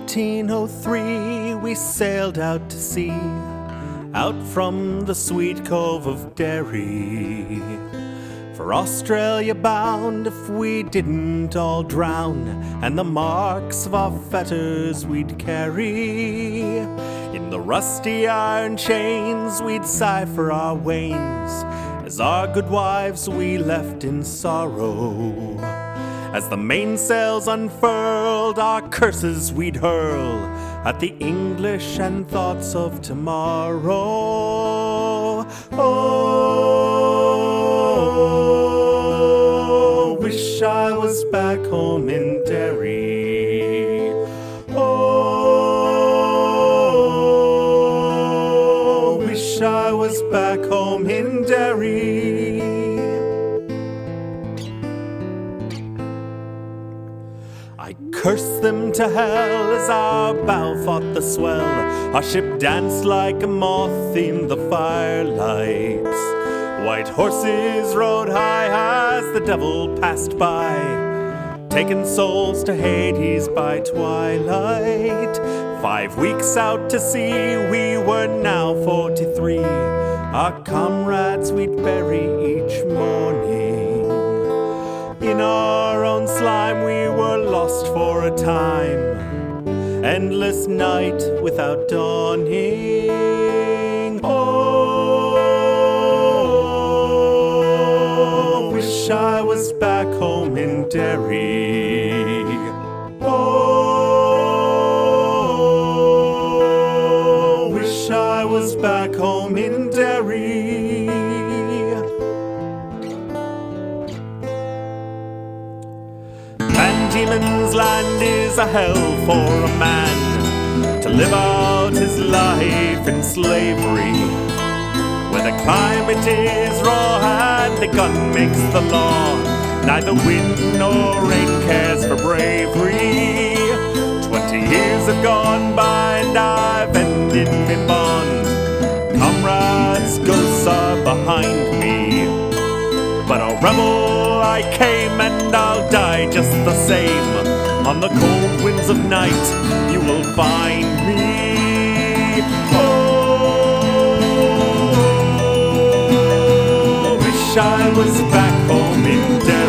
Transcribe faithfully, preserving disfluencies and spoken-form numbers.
nineteen oh three we sailed out to sea, out from the sweet cove of Derry. For Australia bound if we didn't all drown, and the marks of our fetters we'd carry. In the rusty iron chains we'd cipher our wains, as our good wives we left in sorrow. As the mainsails unfurled, our curses we'd hurl at the English and thoughts of tomorrow. Oh, wish I was back home in Derry. Oh, wish I was back home in Derry. I cursed them to hell as our bow fought the swell. Our ship danced like a moth in the firelights. White horses rode high as the devil passed by, taking souls to Hades by twilight. Five weeks out to sea, we were now forty-three. Our comrades we'd bury each morning. In our own slime we were lost for a time, endless night without dawning. Oh, wish I was back home in Derry. Oh, wish I was back home in Derry. Van Diemen's Land is a hell for a man to live out his life in slavery, where the climate is raw and the gun makes the law. Neither wind nor rain cares for bravery. Twenty years have gone by and I've ended in bond. Comrades, ghosts are behind me, but a rebel I came and I'll die just the same. On the cold winds of night you will find me. Oh, wish I was back home in Derry.